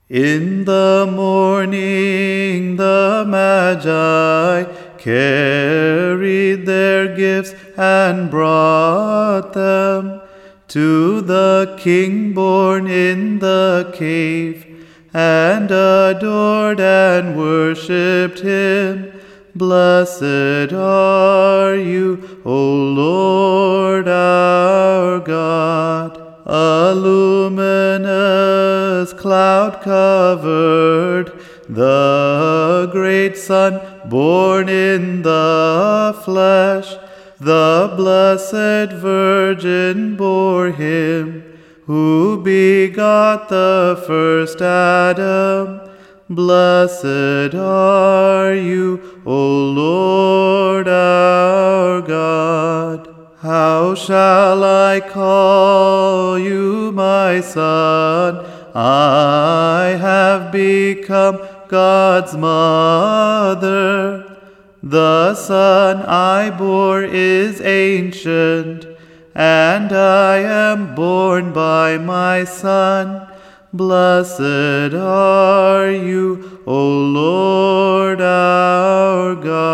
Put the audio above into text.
In the morning the Magi carried their gifts and brought them to the King born in the cave, and adored and worshipped him. Blessed are you, O Lord our God. A luminous cloud covered the great Son, born in the flesh. The Blessed Virgin bore him, who begot the first Adam. Blessed are you, O Lord our God. How shall I call you my son? I have become God's mother. The Son I bore is ancient, and I am borne by my Son. Blessed are you, O Lord our God.